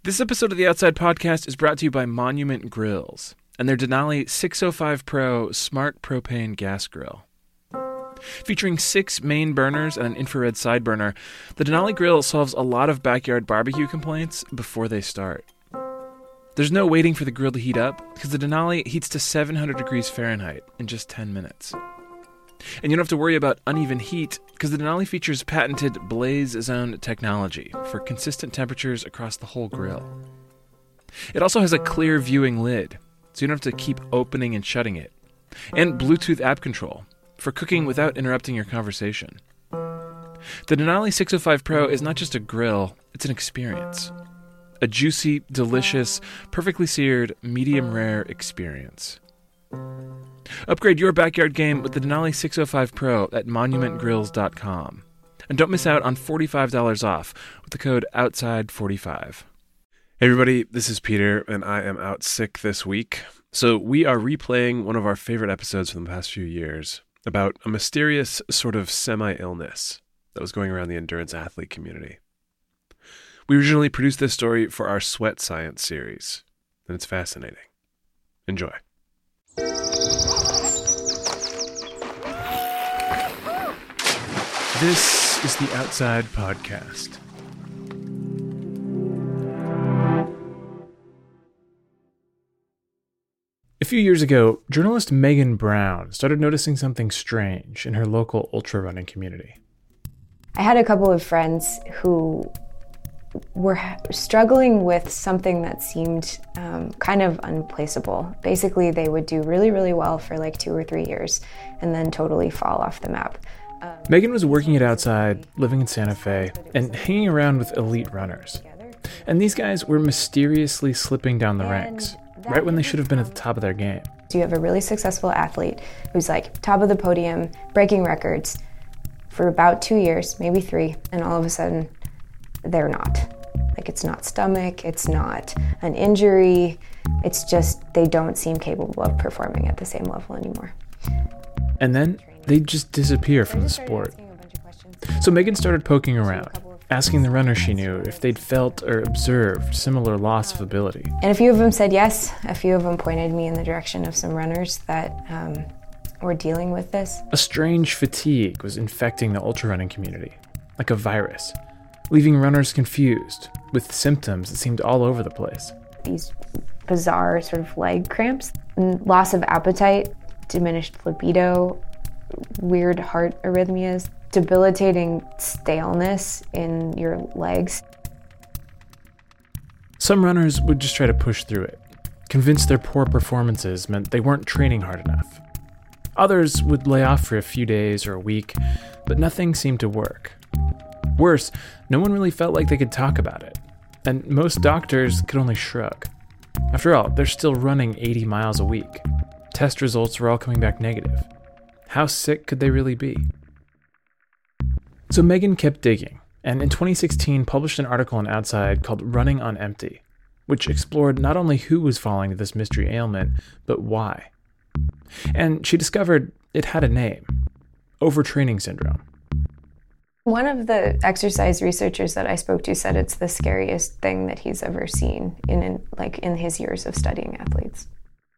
This episode of the Outside Podcast is brought to you by Monument Grills and their Denali 605 Pro Smart Propane Gas Grill. Featuring 6 main burners and an infrared side burner, the Denali grill solves a lot of backyard barbecue complaints before they start. There's no waiting for the grill to heat up because the Denali heats to 700 degrees Fahrenheit in just 10 minutes. And you don't have to worry about uneven heat because the Denali features patented Blaze Zone technology for consistent temperatures across the whole grill. It also has a clear viewing lid, so you don't have to keep opening and shutting it, and Bluetooth app control for cooking without interrupting your conversation. The Denali 605 Pro is not just a grill, it's an experience. A juicy, delicious, perfectly seared, medium rare experience. Upgrade your backyard game with the Denali 605 Pro at monumentgrills.com. And don't miss out on $45 off with the code OUTSIDE45. Hey everybody, this is Peter, and I am out sick this week. So we are replaying one of our favorite episodes from the past few years about a mysterious sort of semi-illness that was going around the endurance athlete community. We originally produced this story for our Sweat Science series, and it's fascinating. Enjoy. This is the Outside Podcast. A few years ago, journalist Megan Brown started noticing something strange in her local ultra running community. I had a couple of friends who were struggling with something that seemed kind of unplaceable. Basically, they would do really, really well for like 2 or 3 years and then totally fall off the map. Megan was working at Outside, living in Santa Fe, and hanging around with elite runners. And these guys were mysteriously slipping down the ranks, right when they should have been at the top of their game. So you have a really successful athlete who's like top of the podium, breaking records for about 2 years, maybe 3, and all of a sudden, they're not. Like, it's not stomach, it's not an injury, it's just they don't seem capable of performing at the same level anymore. And then they just disappear from the sport. So Megan started poking around, asking the runners she knew if they'd felt or observed similar loss of ability. And a few of them said yes. A few of them pointed me in the direction of some runners that were dealing with this. A strange fatigue was infecting the ultra running community, like a virus, leaving runners confused, with symptoms that seemed all over the place. These bizarre sort of leg cramps, loss of appetite, diminished libido, weird heart arrhythmias, debilitating staleness in your legs. Some runners would just try to push through it, convinced their poor performances meant they weren't training hard enough. Others would lay off for a few days or a week, but nothing seemed to work. Worse, no one really felt like they could talk about it, and most doctors could only shrug. After all, they're still running 80 miles a week. Test results were all coming back negative. How sick could they really be? So Megan kept digging, and in 2016 published an article on Outside called Running on Empty, which explored not only who was falling to this mystery ailment, but why. And she discovered it had a name: overtraining syndrome. One of the exercise researchers that I spoke to said it's the scariest thing that he's ever seen in his years of studying athletes.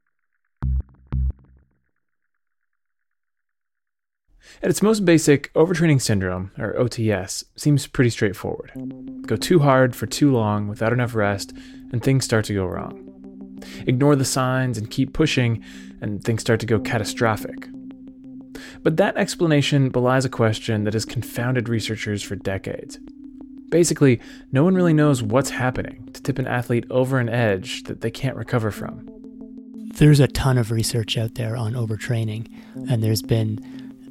At its most basic, overtraining syndrome, or OTS, seems pretty straightforward. Go too hard for too long without enough rest, and things start to go wrong. Ignore the signs and keep pushing, and things start to go catastrophic. But that explanation belies a question that has confounded researchers for decades. Basically, no one really knows what's happening to tip an athlete over an edge that they can't recover from. There's a ton of research out there on overtraining, and there's been,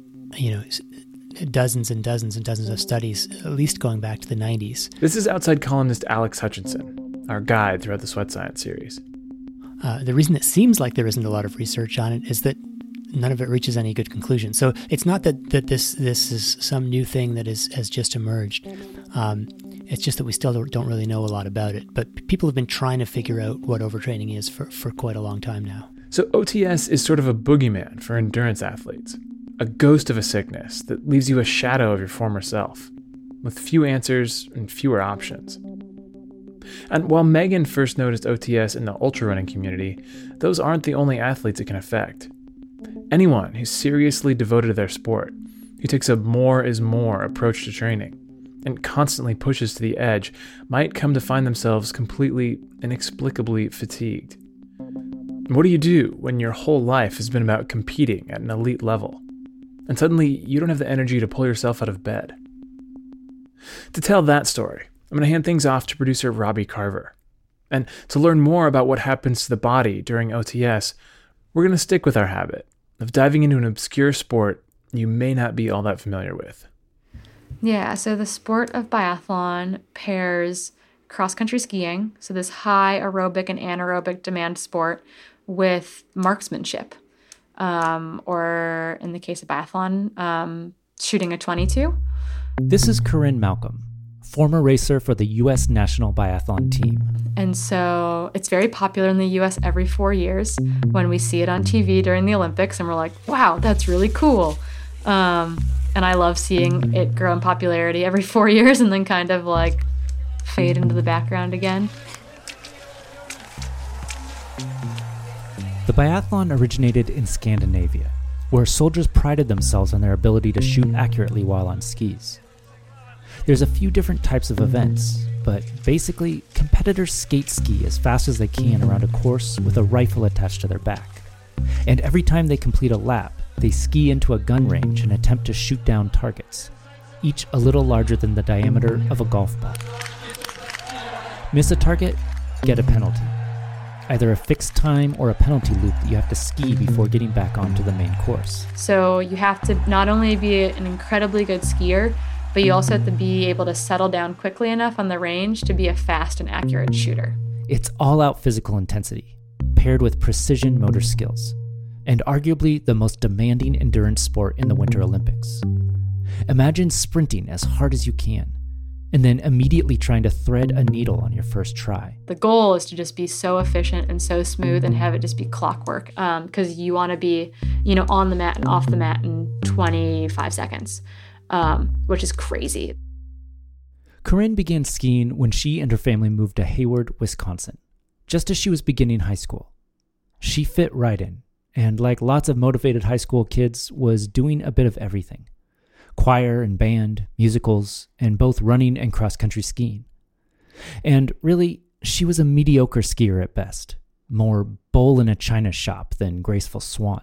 dozens and dozens and dozens of studies, at least going back to the 90s. This is Outside columnist Alex Hutchinson, our guide throughout the Sweat Science series. The reason it seems like there isn't a lot of research on it is that none of it reaches any good conclusion. So it's not that this is some new thing that has just emerged. It's just that we still don't really know a lot about it. But people have been trying to figure out what overtraining is for quite a long time now. So OTS is sort of a boogeyman for endurance athletes, a ghost of a sickness that leaves you a shadow of your former self, with few answers and fewer options. And while Megan first noticed OTS in the ultra running community, those aren't the only athletes it can affect. Anyone who's seriously devoted to their sport, who takes a more is more approach to training, and constantly pushes to the edge, might come to find themselves completely, inexplicably fatigued. What do you do when your whole life has been about competing at an elite level, and suddenly you don't have the energy to pull yourself out of bed? To tell that story, I'm going to hand things off to producer Robbie Carver. And to learn more about what happens to the body during OTS, we're going to stick with our habit of diving into an obscure sport you may not be all that familiar with. Yeah, so the sport of biathlon pairs cross-country skiing, so this high aerobic and anaerobic demand sport, with marksmanship, or in the case of biathlon, shooting a .22. This is Corinne Malcolm, former racer for the U.S. national biathlon team. And so it's very popular in the U.S. every 4 years when we see it on TV during the Olympics, and we're like, wow, that's really cool. And I love seeing it grow in popularity every 4 years and then kind of like fade into the background again. The biathlon originated in Scandinavia, where soldiers prided themselves on their ability to shoot accurately while on skis. There's a few different types of events, but basically, competitors skate ski as fast as they can around a course with a rifle attached to their back. And every time they complete a lap, they ski into a gun range and attempt to shoot down targets, each a little larger than the diameter of a golf ball. Miss a target, get a penalty. Either a fixed time or a penalty loop that you have to ski before getting back onto the main course. So you have to not only be an incredibly good skier, but you also have to be able to settle down quickly enough on the range to be a fast and accurate shooter. It's all-out physical intensity, paired with precision motor skills, and arguably the most demanding endurance sport in the Winter Olympics. Imagine sprinting as hard as you can, and then immediately trying to thread a needle on your first try. The goal is to just be so efficient and so smooth and have it just be clockwork, because you want to be, on the mat and off the mat in 25 seconds, which is crazy. Corinne began skiing when she and her family moved to Hayward, Wisconsin, just as she was beginning high school. She fit right in, and like lots of motivated high school kids, was doing a bit of everything. Choir and band, musicals, and both running and cross-country skiing. And really, she was a mediocre skier at best, more bowl in a china shop than graceful swan.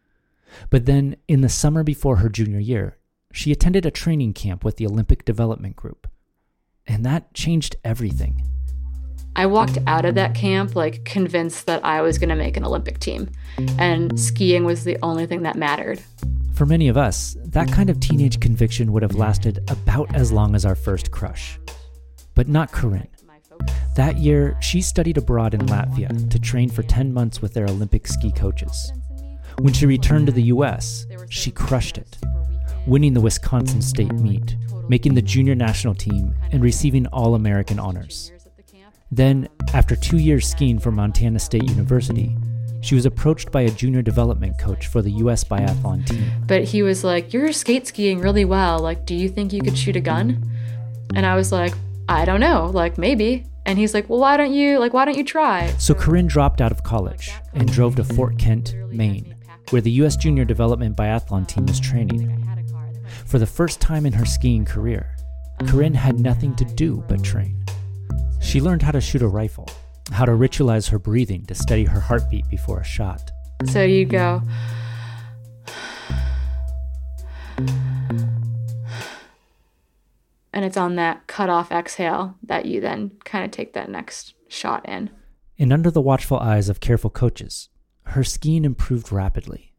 But then, in the summer before her junior year, she attended a training camp with the Olympic Development Group. And that changed everything. I walked out of that camp convinced that I was going to make an Olympic team, and skiing was the only thing that mattered. For many of us, that kind of teenage conviction would have lasted about as long as our first crush. But not Corinne. That year, she studied abroad in Latvia to train for 10 months with their Olympic ski coaches. When she returned to the US, she crushed it, winning the Wisconsin State meet, making the junior national team, and receiving All-American honors. Then, after 2 years skiing for Montana State University, she was approached by a junior development coach for the U.S. biathlon team. But he was like, you're skate skiing really well. Do you think you could shoot a gun? And I was like, I don't know, maybe. And he's like, well, why don't you try? So Corinne dropped out of college and drove to Fort Kent, Maine, where the U.S. junior development biathlon team was training. For the first time in her skiing career, Corinne had nothing to do but train. She learned how to shoot a rifle, how to ritualize her breathing to steady her heartbeat before a shot. So you go, and it's on that cut-off exhale that you then kind of take that next shot in. And under the watchful eyes of careful coaches, her skiing improved rapidly.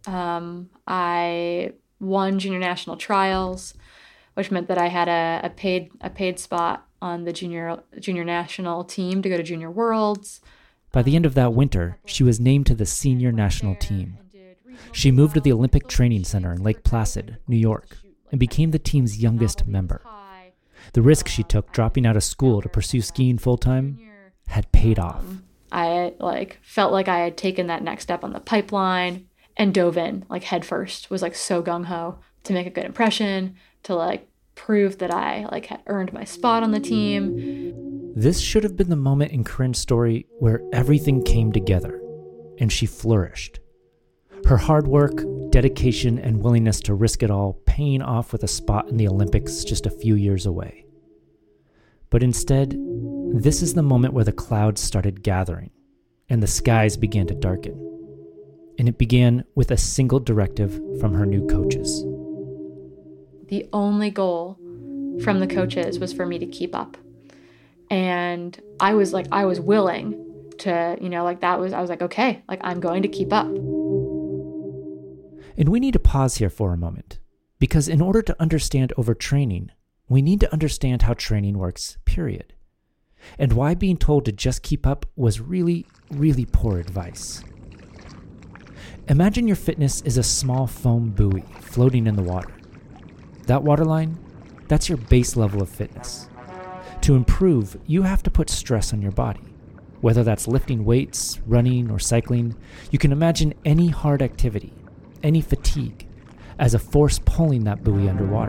I won junior national trials, which meant that I had a paid spot on the junior national team to go to Junior Worlds. By the end of that winter, she was named to the senior national team. She moved to the Olympic Training Center in Lake Placid, New York, and became the team's youngest member. The risk she took dropping out of school to pursue skiing full-time had paid off. I felt like I had taken that next step on the pipeline and dove in head first, was so gung-ho to make a good impression, to prove that I had earned my spot on the team. This should have been the moment in Corinne's story where everything came together and she flourished. Her hard work, dedication, and willingness to risk it all paying off with a spot in the Olympics just a few years away. But instead, this is the moment where the clouds started gathering and the skies began to darken. And it began with a single directive from her new coaches. The only goal from the coaches was for me to keep up. And I was willing to, I was like, okay, I'm going to keep up. And we need to pause here for a moment, because in order to understand overtraining, we need to understand how training works, period. And why being told to just keep up was really, really poor advice. Imagine your fitness is a small foam buoy floating in the water. That waterline, that's your base level of fitness. To improve, you have to put stress on your body. Whether that's lifting weights, running, or cycling, you can imagine any hard activity, any fatigue, as a force pulling that buoy underwater.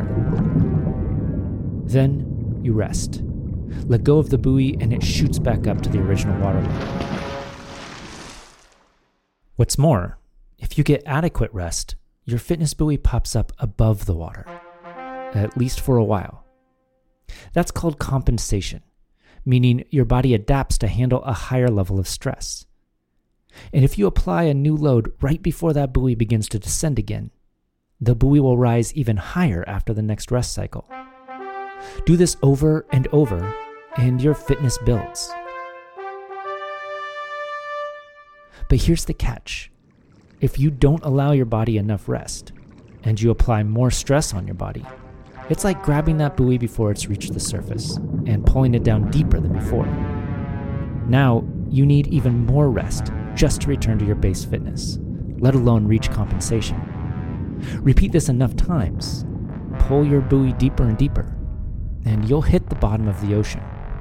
Then you rest. Let go of the buoy and it shoots back up to the original waterline. What's more, if you get adequate rest, your fitness buoy pops up above the water, at least for a while. That's called compensation, meaning your body adapts to handle a higher level of stress. And if you apply a new load right before that buoy begins to descend again, the buoy will rise even higher after the next rest cycle. Do this over and over, and your fitness builds. But here's the catch. If you don't allow your body enough rest, and you apply more stress on your body, it's like grabbing that buoy before it's reached the surface and pulling it down deeper than before. Now, you need even more rest just to return to your base fitness, let alone reach compensation. Repeat this enough times, pull your buoy deeper and deeper, and you'll hit the bottom of the ocean.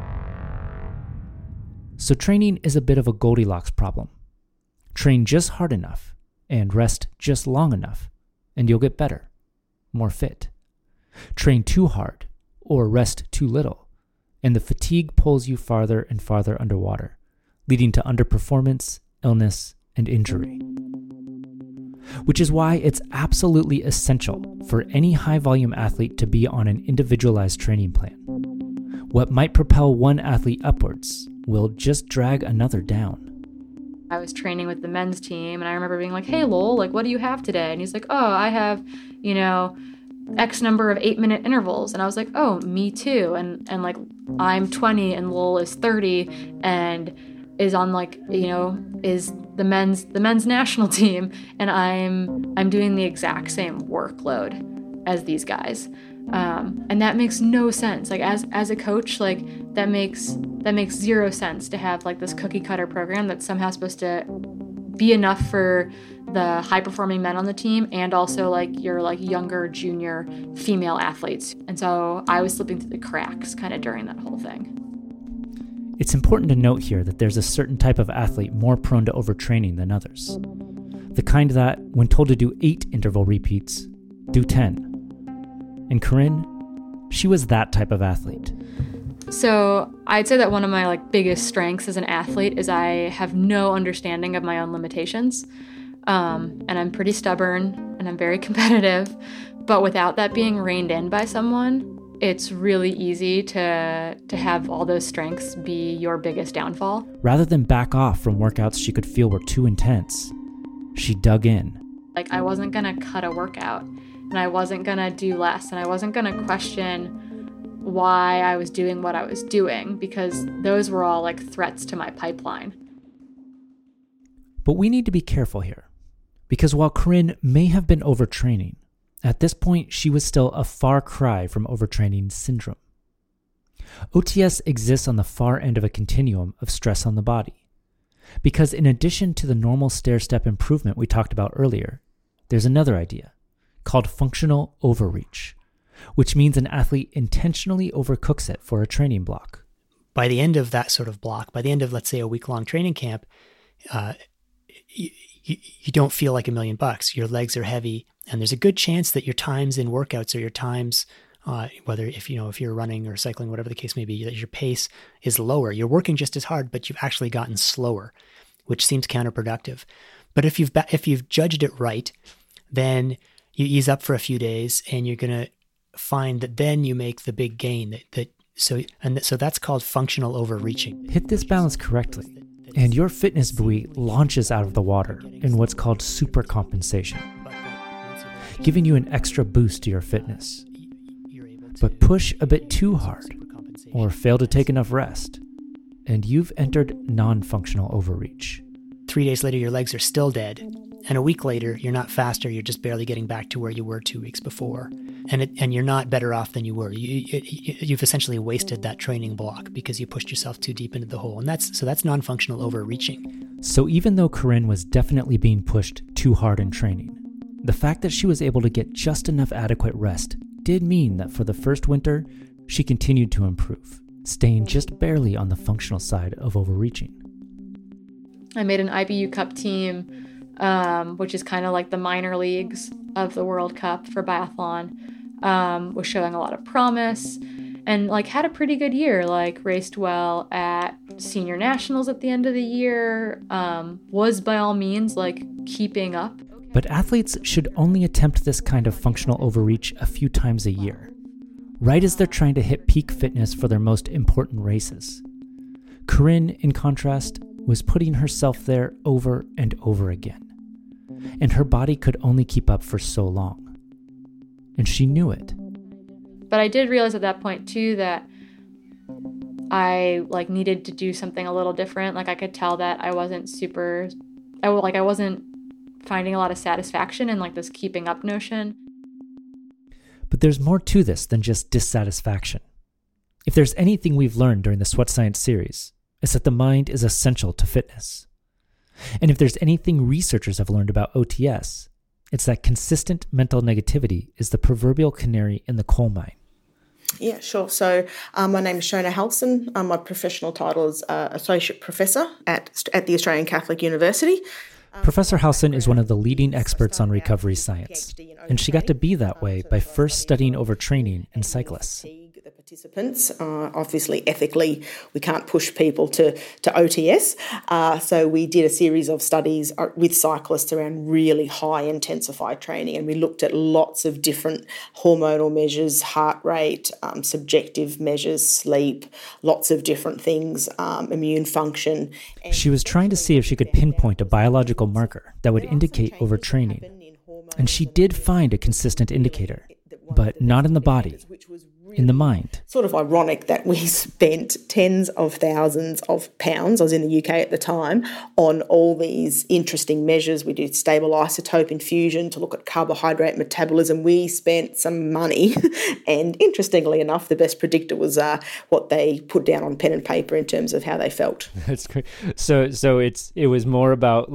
So training is a bit of a Goldilocks problem. Train just hard enough and rest just long enough, and you'll get better, more fit. Train too hard or rest too little, and the fatigue pulls you farther and farther underwater, leading to underperformance, illness, and injury. Which is why it's absolutely essential for any high-volume athlete to be on an individualized training plan. What might propel one athlete upwards will just drag another down. I was training with the men's team, and I remember being like, hey, Lowell, what do you have today? And he's like, oh, I have, X number of 8-minute intervals. And I was like, oh, me too. And I'm 20 and Lowell is 30 and is on is the men's national team. And I'm doing the exact same workload as these guys. And that makes no sense. As a coach, that makes zero sense to have this cookie cutter program that's somehow supposed to be enough for the high performing men on the team and also your younger junior female athletes. And so I was slipping through the cracks kind of during that whole thing. It's important to note here that there's a certain type of athlete more prone to overtraining than others. The kind that, when told to do 8 interval repeats, do 10. And Corinne, she was that type of athlete. So I'd say that one of my biggest strengths as an athlete is I have no understanding of my own limitations. And I'm pretty stubborn and I'm very competitive. But without that being reined in by someone, it's really easy to have all those strengths be your biggest downfall. Rather than back off from workouts she could feel were too intense, she dug in. I wasn't going to cut a workout, and I wasn't going to do less, and I wasn't going to question why I was doing what I was doing, because those were all threats to my pipeline. But we need to be careful here, because while Corinne may have been overtraining, at this point she was still a far cry from overtraining syndrome. OTS exists on the far end of a continuum of stress on the body, because in addition to the normal stair-step improvement we talked about earlier, there's another idea called functional overreach, which means an athlete intentionally overcooks it for a training block. By the end of that sort of block, by the end of, let's say, a week-long training camp, you don't feel like $1,000,000. Your legs are heavy, and there's a good chance that your times in workouts or your times whether if you're running or cycling, whatever the case may be, that your pace is lower. You're working just as hard, but you've actually gotten slower, which seems counterproductive. But if you've judged it right, then you ease up for a few days, and you're going to find that then you make the big gain. So that's called functional overreaching. Hit this balance correctly, and your fitness buoy launches out of the water in what's called supercompensation, giving you an extra boost to your fitness. But push a bit too hard, or fail to take enough rest, and you've entered non-functional overreach. 3 days later, your legs are still dead. And a week later, you're not faster, you're just barely getting back to where you were 2 weeks before. And you're not better off than you were. You've essentially wasted that training block because you pushed yourself too deep into the hole. And that's non-functional overreaching. So even though Corinne was definitely being pushed too hard in training, the fact that she was able to get just enough adequate rest did mean that for the first winter, she continued to improve, staying just barely on the functional side of overreaching. I made an IBU Cup team, which is kind of like the minor leagues of the World Cup for biathlon. Was showing a lot of promise and had a pretty good year, raced well at senior nationals at the end of the year, was by all means keeping up. But athletes should only attempt this kind of functional overreach a few times a year, right as they're trying to hit peak fitness for their most important races. Corinne, in contrast, was putting herself there over and over again, and her body could only keep up for so long. And she knew it. But I did realize at that point too that I needed to do something a little different. I could tell that I wasn't I wasn't finding a lot of satisfaction in this keeping up notion. But there's more to this than just dissatisfaction. If there's anything we've learned during the Sweat Science series, it's that the mind is essential to fitness. And if there's anything researchers have learned about OTS, it's that consistent mental negativity is the proverbial canary in the coal mine. Yeah, sure. So my name is Shona Halson. My professional title is Associate Professor at the Australian Catholic University. Professor Halson is one of the leading experts on recovery science, and she got to be that way by first studying overtraining in cyclists. The participants, obviously ethically, we can't push people to OTS. So we did a series of studies with cyclists around really high intensified training, and we looked at lots of different hormonal measures, heart rate, subjective measures, sleep, lots of different things, immune function. She was trying to see if she could pinpoint a biological marker that would indicate overtraining. And she did find a consistent indicator, but not in the body, in the mind. Sort of ironic that we spent tens of thousands of pounds, I was in the UK at the time, on all these interesting measures. We did stable isotope infusion to look at carbohydrate metabolism. We spent some money, and interestingly enough, the best predictor was what they put down on pen and paper in terms of how they felt. That's great. So it was more about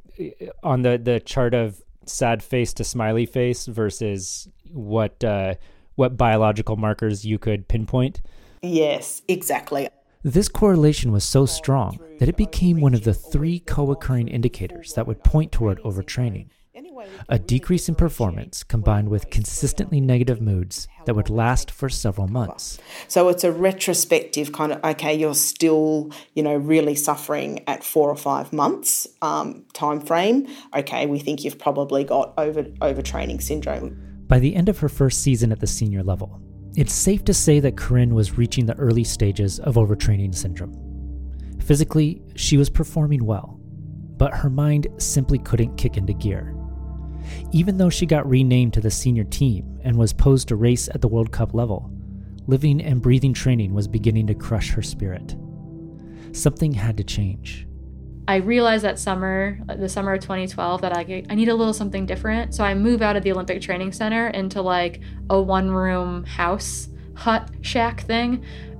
on the chart of sad face to smiley face versus what biological markers you could pinpoint? Yes, exactly. This correlation was so strong that it became one of the 3 co-occurring indicators that would point toward overtraining. A decrease in performance combined with consistently negative moods that would last for several months. So it's a retrospective kind of, okay, you're still, really suffering at 4 or 5 months time frame. Okay, we think you've probably got overtraining syndrome. By the end of her first season at the senior level, it's safe to say that Corinne was reaching the early stages of overtraining syndrome. Physically, she was performing well, but her mind simply couldn't kick into gear. Even though she got renamed to the senior team and was posed to race at the World Cup level, living and breathing training was beginning to crush her spirit. Something had to change. I realized that summer, the summer of 2012, that I need a little something different. So I moved out of the Olympic Training Center into a one-room house, hut, shack thing,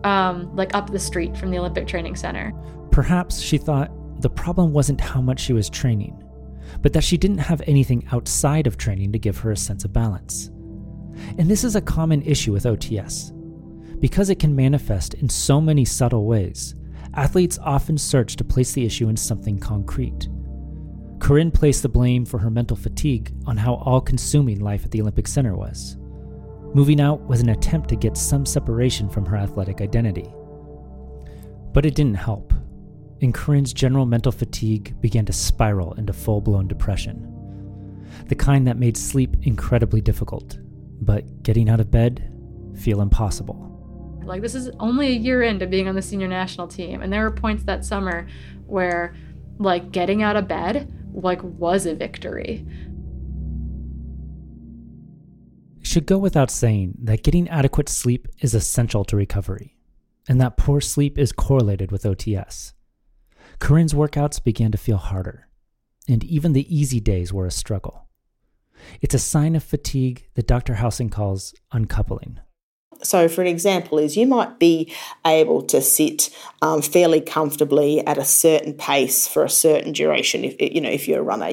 up the street from the Olympic Training Center. Perhaps she thought the problem wasn't how much she was training, but that she didn't have anything outside of training to give her a sense of balance. And this is a common issue with OTS. Because it can manifest in so many subtle ways, athletes often search to place the issue in something concrete. Corinne placed the blame for her mental fatigue on how all-consuming life at the Olympic Center was. Moving out was an attempt to get some separation from her athletic identity. But it didn't help, and Corinne's general mental fatigue began to spiral into full-blown depression. The kind that made sleep incredibly difficult, but getting out of bed feel impossible. Like, this is only a year into being on the senior national team, and there were points that summer where, like, getting out of bed, like, was a victory. It should go without saying that getting adequate sleep is essential to recovery, and that poor sleep is correlated with OTS. Corinne's workouts began to feel harder, and even the easy days were a struggle. It's a sign of fatigue that Dr. Housing calls uncoupling. So, for an example, is you might be able to sit fairly comfortably at a certain pace for a certain duration. If you're a runner,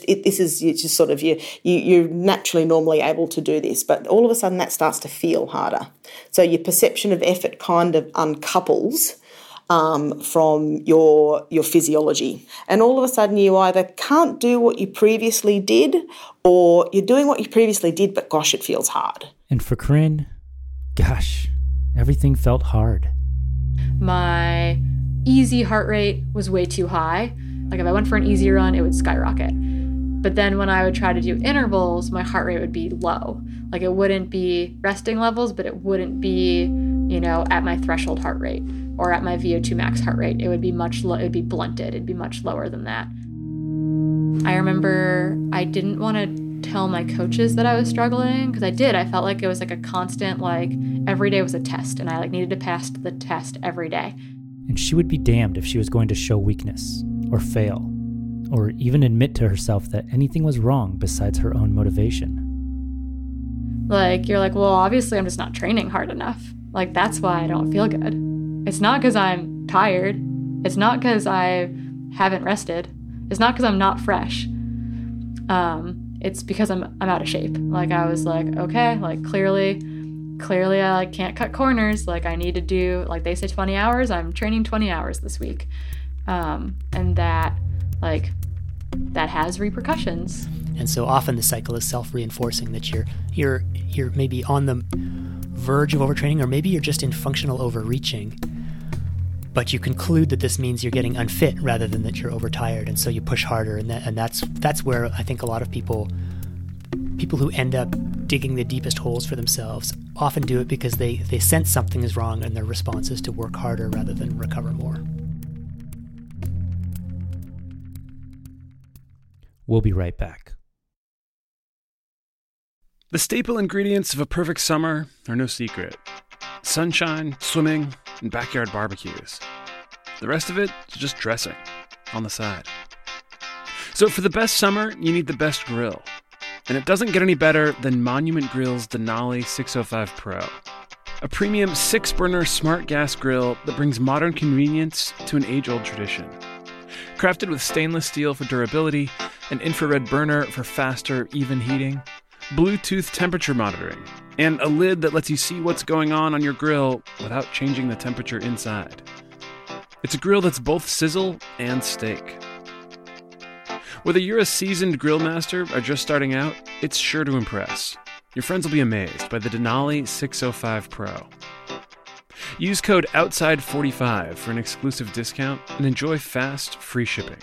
you're naturally normally able to do this, but all of a sudden that starts to feel harder. So your perception of effort kind of uncouples from your physiology, and all of a sudden you either can't do what you previously did, or you're doing what you previously did, but gosh, it feels hard. And for Corinne, gosh, everything felt hard. My easy heart rate was way too high. Like, if I went for an easy run, it would skyrocket. But then when I would try to do intervals, my heart rate would be low. Like, it wouldn't be resting levels, but it wouldn't be, at my threshold heart rate or at my VO2 max heart rate. It would be it'd be blunted. It'd be much lower than that. I remember I didn't want to tell my coaches that I was struggling, because I did. I felt like it was like a constant, like, every day was a test, and I needed to pass the test every day. And she would be damned if she was going to show weakness or fail, or even admit to herself that anything was wrong besides her own motivation. Like, you're like, well, obviously I'm just not training hard enough. Like, that's why I don't feel good. It's not because I'm tired. It's not because I haven't rested. It's not because I'm not fresh. It's because I'm out of shape. Like, I was like, okay, like, clearly I can't cut corners. Like, I need to do, like, they say 20 hours. I'm training 20 hours this week. And that has repercussions. And so often the cycle is self-reinforcing, that you're maybe on the verge of overtraining, or maybe you're just in functional overreaching, but you conclude that this means you're getting unfit rather than that you're overtired, and so you push harder, and that's where I think a lot of people who end up digging the deepest holes for themselves often do it because they sense something is wrong, and their response is to work harder rather than recover more. We'll be right back. The staple ingredients of a perfect summer are no secret. Sunshine, swimming, and backyard barbecues. The rest of it is just dressing on the side. So for the best summer, you need the best grill. And it doesn't get any better than Monument Grill's Denali 605 Pro. A premium 6-burner smart gas grill that brings modern convenience to an age-old tradition. Crafted with stainless steel for durability, an infrared burner for faster, even heating, Bluetooth temperature monitoring, and a lid that lets you see what's going on your grill without changing the temperature inside. It's a grill that's both sizzle and steak. Whether you're a seasoned grill master or just starting out, it's sure to impress. Your friends will be amazed by the Denali 605 Pro. Use code OUTSIDE45 for an exclusive discount and enjoy fast, free shipping.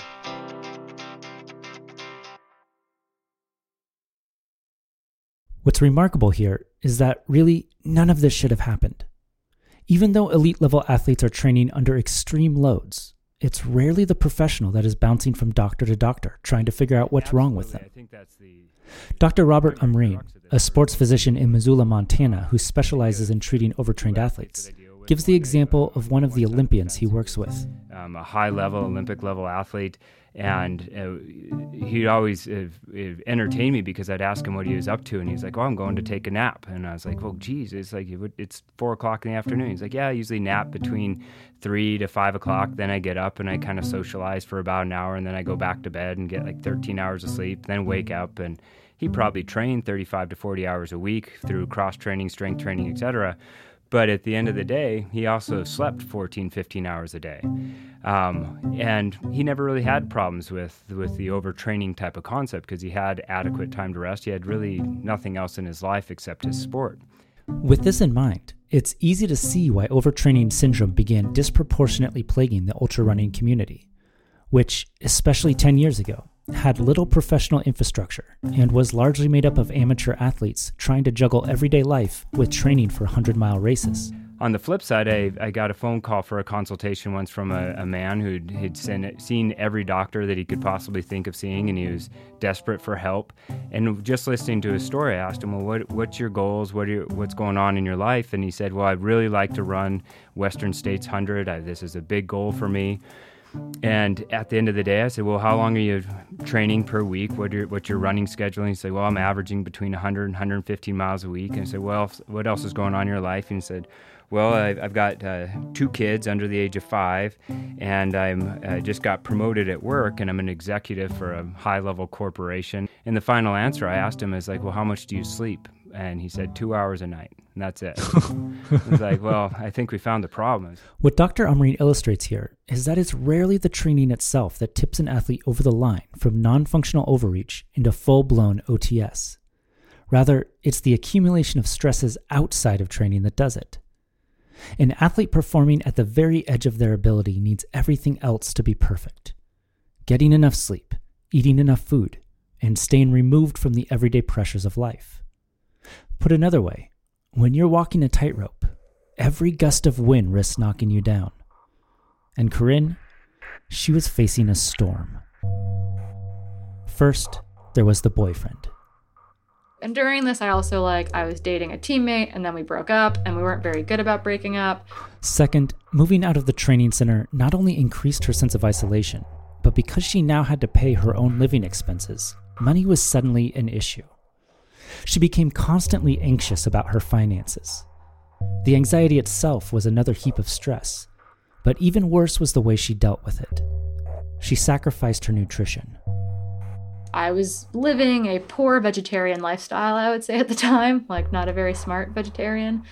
What's remarkable here is that really none of this should have happened. Even though elite-level athletes are training under extreme loads, it's rarely the professional that is bouncing from doctor to doctor, trying to figure out what's wrong with them. Dr. Robert Umreen, a sports physician in Missoula, Montana, who specializes in treating overtrained athletes, gives the example of one of the Olympians he works with. A high-level, Olympic-level athlete, and he'd always entertain me because I'd ask him what he was up to, and he's like, "Oh, I'm going to take a nap." And I was like, "Well, geez, it's 4 o'clock in the afternoon." He's like, "Yeah, I usually nap between 3 to 5 o'clock. Then I get up and I kind of socialize for about an hour, and then I go back to bed and get like 13 hours of sleep, then wake up." And he probably trained 35 to 40 hours a week through cross-training, strength training, etc. But at the end of the day, he also slept 14, 15 hours a day. And he never really had problems with the overtraining type of concept because he had adequate time to rest. He had really nothing else in his life except his sport. With this in mind, it's easy to see why overtraining syndrome began disproportionately plaguing the ultra-running community, which, especially 10 years ago, had little professional infrastructure and was largely made up of amateur athletes trying to juggle everyday life with training for 100-mile races. On the flip side, I got a phone call for a consultation once from a man who'd seen every doctor that he could possibly think of seeing, and he was desperate for help. And just listening to his story, I asked him, well, what's your goals? What's going on in your life? And he said, well, I'd really like to run Western States 100. This is a big goal for me. And at the end of the day, I said, well, how long are you training per week? What's your running schedule? And he said, well, I'm averaging between 100 and 115 miles a week. And I said, well, what else is going on in your life? And he said, well, I've got 2 kids under the age of 5, and I just got promoted at work, and I'm an executive for a high-level corporation. And the final answer I asked him is like, well, how much do you sleep? And he said 2 hours a night, and that's it. I was like, well, I think we found the problem. What Dr. Umreen illustrates here is that it's rarely the training itself that tips an athlete over the line from non-functional overreach into full-blown OTS. Rather, it's the accumulation of stresses outside of training that does it. An athlete performing at the very edge of their ability needs everything else to be perfect. Getting enough sleep, eating enough food, and staying removed from the everyday pressures of life. Put another way, when you're walking a tightrope, every gust of wind risks knocking you down. And Corinne, she was facing a storm. First, there was the boyfriend. And during this, I was dating a teammate, and then we broke up, and we weren't very good about breaking up. Second, moving out of the training center not only increased her sense of isolation, but because she now had to pay her own living expenses, money was suddenly an issue. She became constantly anxious about her finances. The anxiety itself was another heap of stress, but even worse was the way she dealt with it. She sacrificed her nutrition. I was living a poor vegetarian lifestyle, I would say at the time, not a very smart vegetarian.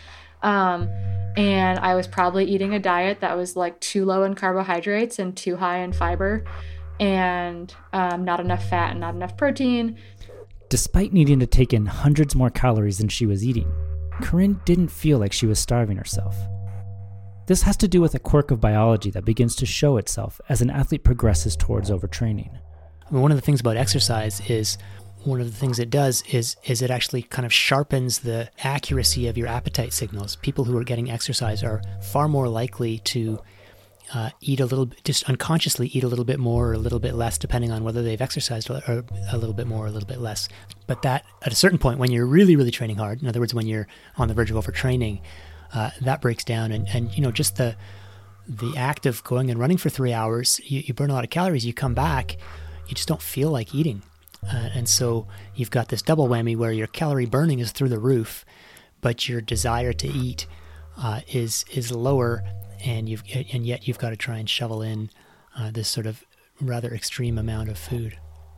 And I was probably eating a diet that was too low in carbohydrates and too high in fiber, and not enough fat and not enough protein. Despite needing to take in hundreds more calories than she was eating, Corinne didn't feel like she was starving herself. This has to do with a quirk of biology that begins to show itself as an athlete progresses towards overtraining. One of the things about exercise is one of the things it does is it actually kind of sharpens the accuracy of your appetite signals. People who are getting exercise are far more likely to eat a little bit, just unconsciously eat a little bit more or a little bit less, depending on whether they've exercised or a little bit more or a little bit less. But that at a certain point, when you're really, really training hard, in other words, when you're on the verge of overtraining, that breaks down. And just the act of going and running for 3 hours, you burn a lot of calories, you come back, you just don't feel like eating. And so you've got this double whammy where your calorie burning is through the roof, but your desire to eat is lower, and yet you've got to try and shovel in this sort of rather extreme amount of food.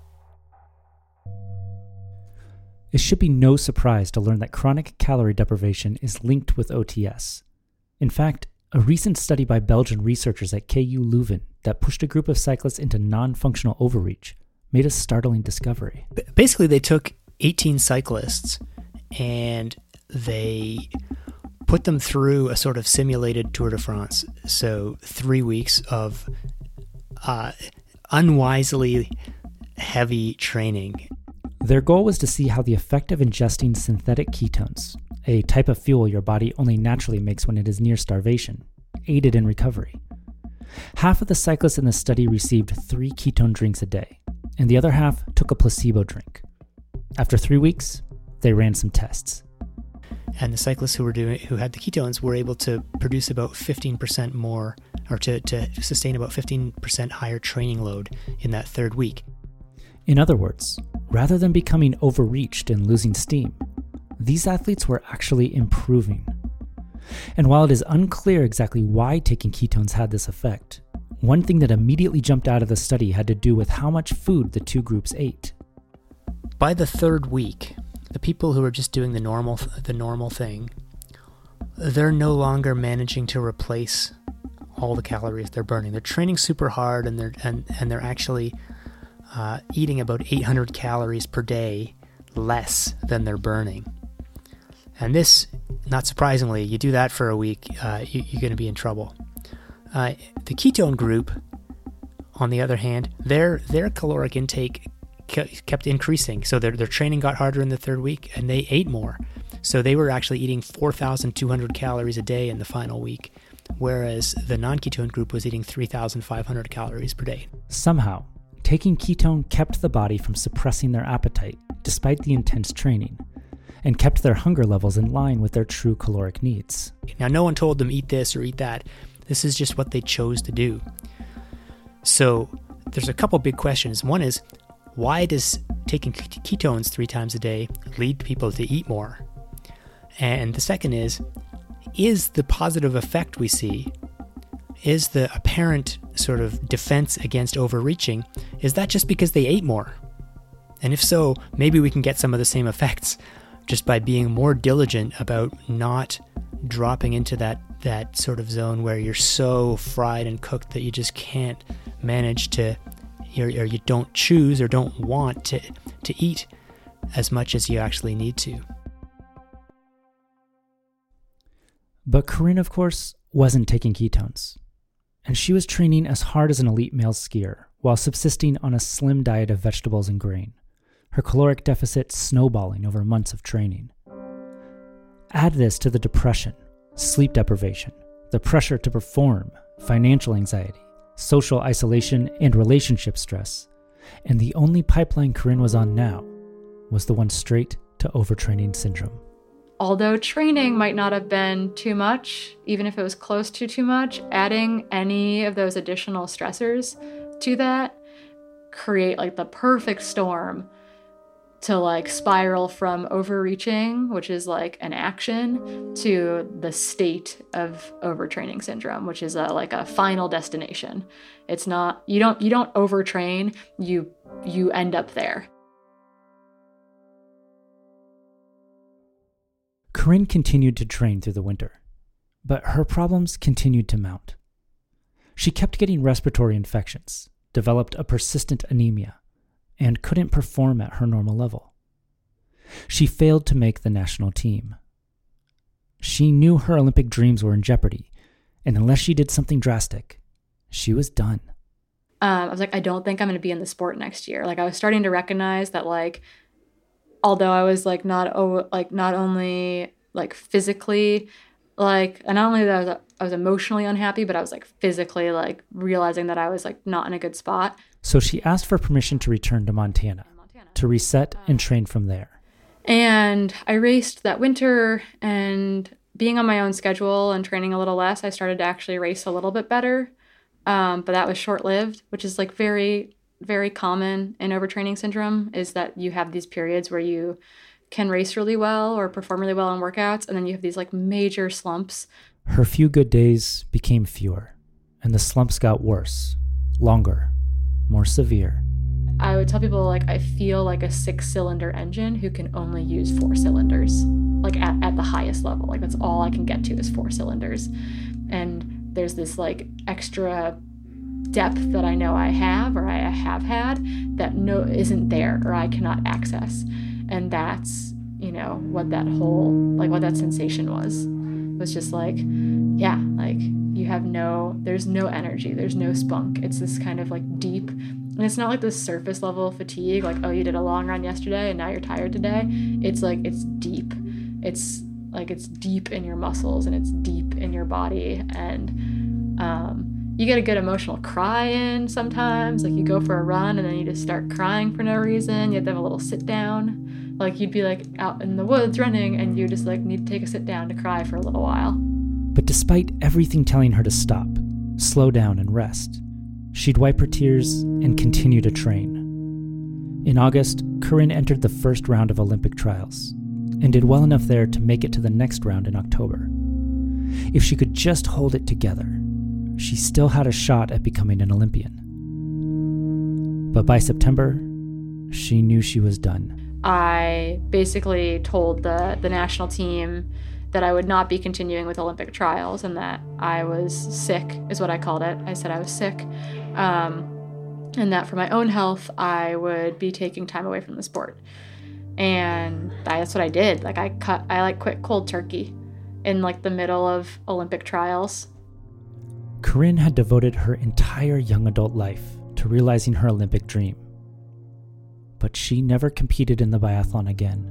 It should be no surprise to learn that chronic calorie deprivation is linked with OTS. In fact, a recent study by Belgian researchers at KU Leuven that pushed a group of cyclists into non-functional overreach made a startling discovery. Basically, they took 18 cyclists and they put them through a sort of simulated Tour de France. So 3 weeks of unwisely heavy training. Their goal was to see how the effect of ingesting synthetic ketones, a type of fuel your body only naturally makes when it is near starvation, aided in recovery. Half of the cyclists in the study received 3 ketone drinks a day, and the other half took a placebo drink. After 3 weeks, they ran some tests. And the cyclists who had the ketones were able to produce about 15% more, or to sustain about 15% higher training load in that 3rd week. In other words, rather than becoming overreached and losing steam, these athletes were actually improving. And while it is unclear exactly why taking ketones had this effect, one thing that immediately jumped out of the study had to do with how much food the two groups ate. By the 3rd week, the people who are just doing the normal thing, they're no longer managing to replace all the calories they're burning. They're training super hard, and they're actually eating about 800 calories per day less than they're burning. And this, not surprisingly, you do that for a week, you're going to be in trouble. The ketone group, on the other hand, their caloric intake kept increasing. So their training got harder in the third week, and they ate more. So they were actually eating 4,200 calories a day in the final week, whereas the non-ketone group was eating 3,500 calories per day. Somehow, taking ketone kept the body from suppressing their appetite despite the intense training, and kept their hunger levels in line with their true caloric needs. Now, no one told them eat this or eat that. This is just what they chose to do. So there's a couple big questions. One is, why does taking ketones 3 times a day lead people to eat more? And the second is the positive effect we see, is the apparent sort of defense against overreaching, is that just because they ate more? And if so, maybe we can get some of the same effects just by being more diligent about not dropping into that sort of zone where you're so fried and cooked that you just can't manage to, or you don't choose or don't want to eat as much as you actually need to. But Corinne, of course, wasn't taking ketones. And she was training as hard as an elite male skier while subsisting on a slim diet of vegetables and grain, her caloric deficit snowballing over months of training. Add this to the depression, sleep deprivation, the pressure to perform, financial anxiety, social isolation, and relationship stress, and the only pipeline Corinne was on now was the one straight to overtraining syndrome. Although training might not have been too much, even if it was close to too much, adding any of those additional stressors to that create like the perfect storm to like spiral from overreaching, which is like an action, to the state of overtraining syndrome, which is like a final destination. It's not, you don't overtrain, you end up there. Corinne continued to train through the winter, but her problems continued to mount. She kept getting respiratory infections, developed a persistent anemia, and couldn't perform at her normal level. She failed to make the national team. She knew her Olympic dreams were in jeopardy, and unless she did something drastic, she was done. I was like, I don't think I'm going to be in the sport next year. Like, I was starting to recognize that, like, although I was like not only like physically, like, and not only that I was emotionally unhappy, but I was like physically like realizing that I was like not in a good spot. So she asked for permission to return to Montana to reset and train from there. And I raced that winter, and being on my own schedule and training a little less, I started to actually race a little bit better. But that was short-lived, which is like very, very common in overtraining syndrome, is that you have these periods where you can race really well or perform really well in workouts, and then you have these like major slumps. Her few good days became fewer, and the slumps got worse, longer, more severe. I would tell people, like, I feel like a 6-cylinder engine who can only use 4 cylinders, like at the highest level. Like, that's all I can get to is 4 cylinders. And there's this like extra depth that I know I have, or I have had, that isn't there, or I cannot access. And that's, what that whole, like, what that sensation was just like, yeah, like, there's no energy, there's no spunk. It's this kind of like deep, and it's not like this surface level fatigue, like, oh, you did a long run yesterday and now you're tired today. It's like, it's deep. It's like, it's deep in your muscles and it's deep in your body. And you get a good emotional cry in sometimes. Like, you go for a run and then you just start crying for no reason. You have to have a little sit down. Like, you'd be like out in the woods running and you just like need to take a sit down to cry for a little while. But despite everything telling her to stop, slow down and rest, she'd wipe her tears and continue to train. In August, Corinne entered the first round of Olympic trials and did well enough there to make it to the next round in October. If she could just hold it together, she still had a shot at becoming an Olympian. But by September, she knew she was done. I basically told the national team that I would not be continuing with Olympic trials and that I was sick, is what I called it. I said I was sick, and that for my own health, I would be taking time away from the sport. And that's what I did. Like I quit cold turkey in like the middle of Olympic trials. Corinne had devoted her entire young adult life to realizing her Olympic dream. But she never competed in the biathlon again.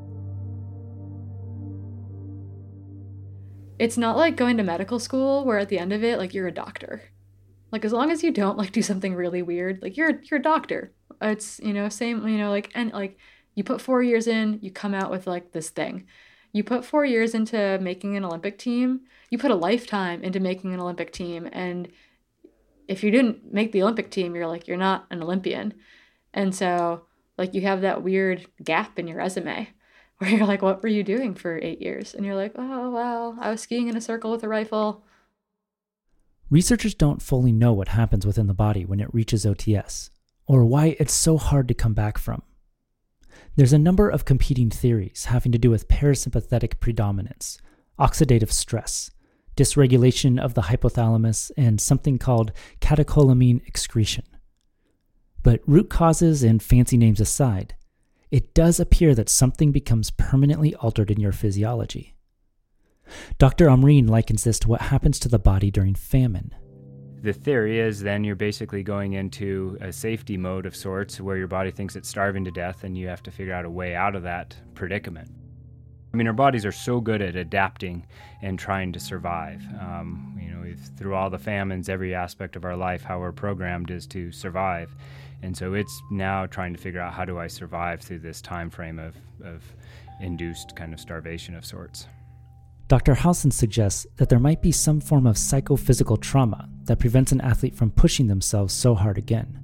It's not like going to medical school where at the end of it, like, you're a doctor. Like, as long as you don't like do something really weird, like, you're a doctor. It's, you know, same, you know, like, and like, you put 4 years in, you come out with like this thing. You put 4 years into making an Olympic team, you put a lifetime into making an Olympic team. And if you didn't make the Olympic team, you're like, you're not an Olympian. And so like you have that weird gap in your resume where you're like, what were you doing for 8 years? And you're like, oh, well, I was skiing in a circle with a rifle. Researchers don't fully know what happens within the body when it reaches OTS, or why it's so hard to come back from. There's a number of competing theories having to do with parasympathetic predominance, oxidative stress, dysregulation of the hypothalamus, and something called catecholamine excretion. But root causes and fancy names aside, it does appear that something becomes permanently altered in your physiology. Dr. Omreen likens this to what happens to the body during famine. The theory is then you're basically going into a safety mode of sorts where your body thinks it's starving to death and you have to figure out a way out of that predicament. I mean, our bodies are so good at adapting and trying to survive. Through all the famines, every aspect of our life, how we're programmed is to survive. And so it's now trying to figure out, how do I survive through this time frame of induced kind of starvation of sorts. Dr. Halson suggests that there might be some form of psychophysical trauma that prevents an athlete from pushing themselves so hard again.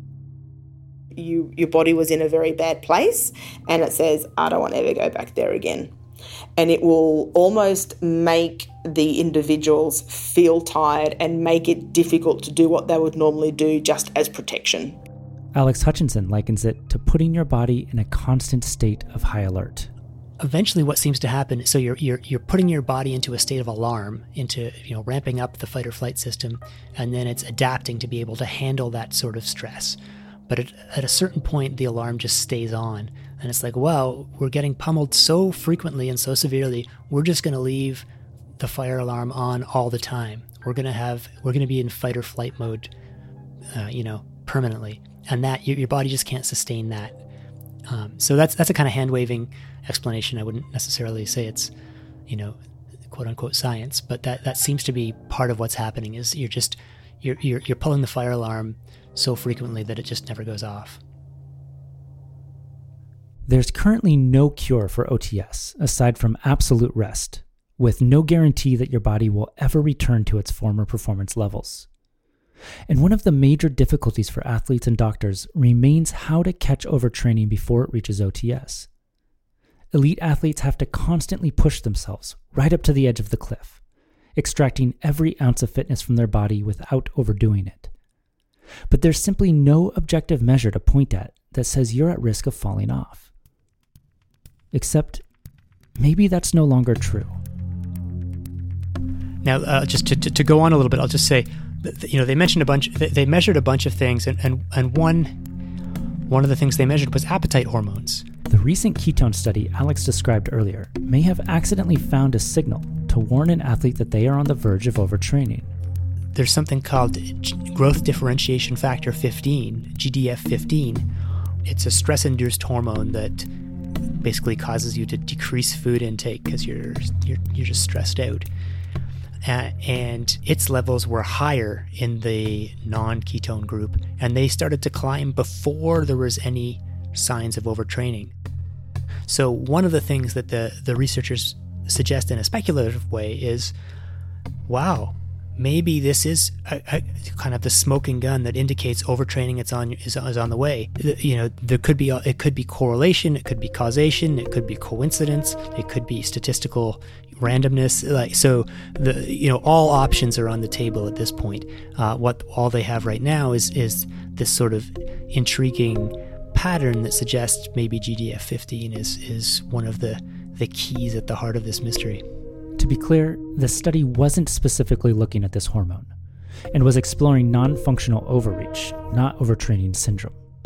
Your body was in a very bad place, and it says, I don't want to ever go back there again. And it will almost make the individuals feel tired and make it difficult to do what they would normally do just as protection. Alex Hutchinson likens it to putting your body in a constant state of high alert. Eventually what seems to happen, so you're putting your body into a state of alarm, into, you know, ramping up the fight or flight system, and then it's adapting to be able to handle that sort of stress. But at a certain point, the alarm just stays on. And it's like, well, we're getting pummeled so frequently and so severely, we're just going to leave the fire alarm on all the time. We're going to be in fight or flight mode, permanently. And that your body just can't sustain that. So that's a kind of hand-waving explanation. I wouldn't necessarily say it's, quote unquote science, but that seems to be part of what's happening. Is you're pulling the fire alarm so frequently that it just never goes off. There's currently no cure for OTS aside from absolute rest, with no guarantee that your body will ever return to its former performance levels. And one of the major difficulties for athletes and doctors remains how to catch overtraining before it reaches OTS. Elite athletes have to constantly push themselves right up to the edge of the cliff, extracting every ounce of fitness from their body without overdoing it. But there's simply no objective measure to point at that says you're at risk of falling off. Except, maybe that's no longer true. Now, just to go on a little bit, I'll just say, they mentioned a bunch. They measured a bunch of things, and one of the things they measured was appetite hormones. The recent ketone study Alex described earlier may have accidentally found a signal to warn an athlete that they are on the verge of overtraining. There's something called growth differentiation factor 15, GDF15. It's a stress-induced hormone that basically causes you to decrease food intake because you're just stressed out. And its levels were higher in the non-ketone group, and they started to climb before there was any signs of overtraining. So one of the things that the researchers suggest in a speculative way is, wow, maybe this is a kind of the smoking gun that indicates overtraining is on the way. It could be correlation, it could be causation, it could be coincidence, it could be statistical randomness. All options are on the table at this point. What all they have right now is this sort of intriguing pattern that suggests maybe GDF15 is one of the keys at the heart of this mystery. To be clear, the study wasn't specifically looking at this hormone and was exploring non-functional overreach, not overtraining syndrome.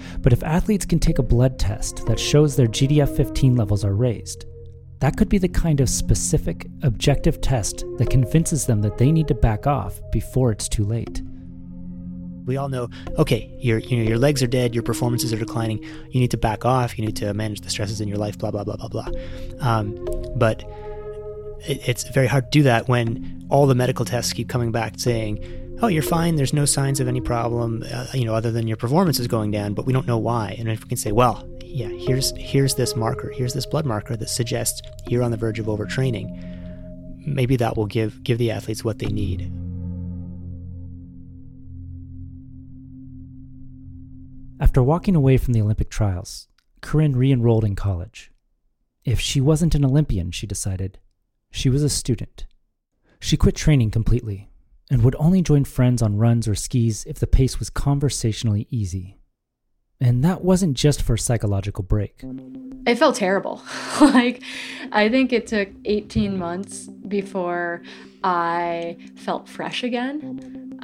But if athletes can take a blood test that shows their GDF-15 levels are raised, that could be the kind of specific, objective test that convinces them that they need to back off before it's too late. We all know, okay, your legs are dead, your performances are declining, you need to back off, you need to manage the stresses in your life, blah, blah, blah, blah, blah. But it's very hard to do that when all the medical tests keep coming back saying, oh, you're fine, there's no signs of any problem, other than your performance is going down, but we don't know why. And if we can say, well, yeah, here's this marker, here's this blood marker that suggests you're on the verge of overtraining, maybe that will give the athletes what they need. After walking away from the Olympic trials, Corinne re-enrolled in college. If she wasn't an Olympian, she decided, she was a student. She quit training completely and would only join friends on runs or skis if the pace was conversationally easy. And that wasn't just for a psychological break. It felt terrible. I think it took 18 months before I felt fresh again.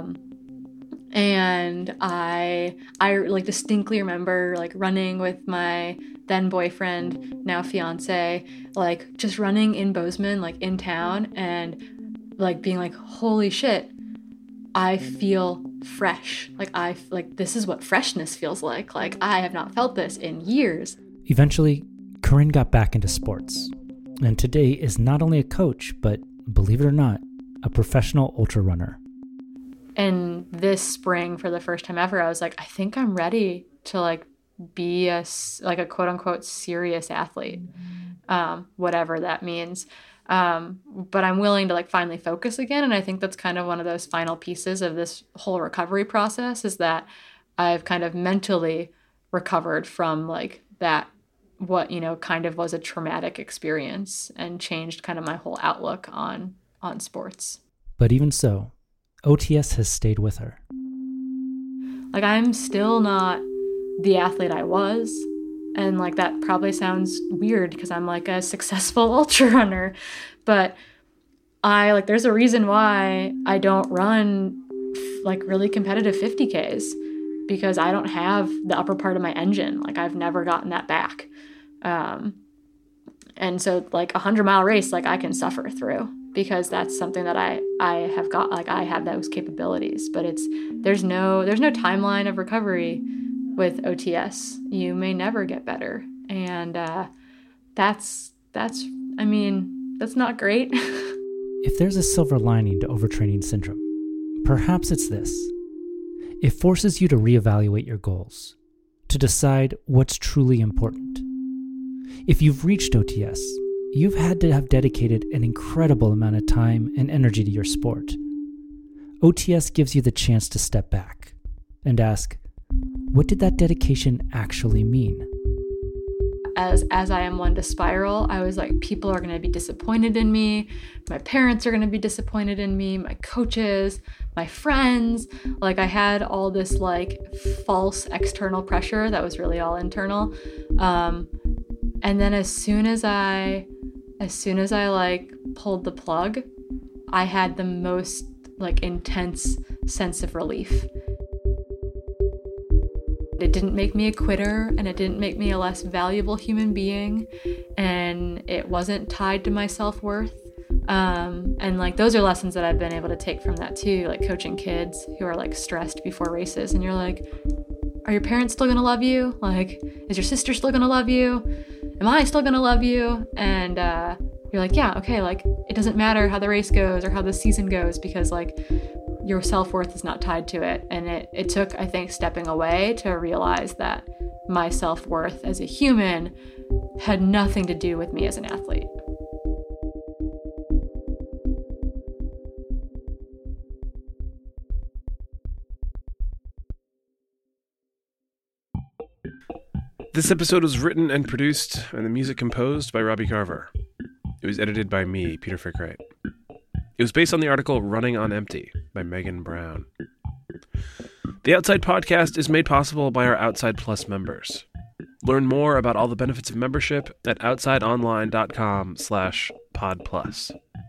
And I distinctly remember running with my then boyfriend, now fiance, just running in Bozeman, in town, and being holy shit, I feel fresh. This is what freshness feels like. I have not felt this in years. Eventually, Corinne got back into sports, and today is not only a coach, but believe it or not, a professional ultra runner. And this spring, for the first time ever, I was I think I'm ready to be a quote unquote serious athlete, whatever that means. But I'm willing to finally focus again. And I think that's kind of one of those final pieces of this whole recovery process, is that I've kind of mentally recovered from that, what, kind of was a traumatic experience, and changed kind of my whole outlook on sports. But even so, OTS has stayed with her. I'm still not the athlete I was. And that probably sounds weird because I'm a successful ultra runner. But there's a reason why I don't run really competitive 50Ks, because I don't have the upper part of my engine. I've never gotten that back. And so 100-mile race, I can suffer through, because that's something that I have got, I have those capabilities. But there's no timeline of recovery with OTS. You may never get better. And that's not great. If there's a silver lining to overtraining syndrome, perhaps it's this. It forces you to reevaluate your goals, to decide what's truly important. If you've reached OTS, you've had to have dedicated an incredible amount of time and energy to your sport. OTS gives you the chance to step back and ask, what did that dedication actually mean? As I am one to spiral, I was people are going to be disappointed in me. My parents are going to be disappointed in me. My coaches, my friends. I had all this false external pressure that was really all internal. And then as soon as I pulled the plug, I had the most intense sense of relief. It didn't make me a quitter, and it didn't make me a less valuable human being, and it wasn't tied to my self-worth. And those are lessons that I've been able to take from that too, coaching kids who are stressed before races, and you're are your parents still gonna love you? Is your sister still gonna love you? Am I still gonna love you? And you're yeah, okay, it doesn't matter how the race goes or how the season goes, because your self-worth is not tied to it. And it took, I think, stepping away to realize that my self-worth as a human had nothing to do with me as an athlete. This episode was written and produced and the music composed by Robbie Carver. It was edited by me, Peter Frick-Wright. It was based on the article Running on Empty by Megan Brown. The Outside Podcast is made possible by our Outside Plus members. Learn more about all the benefits of membership at outsideonline.com/podplus.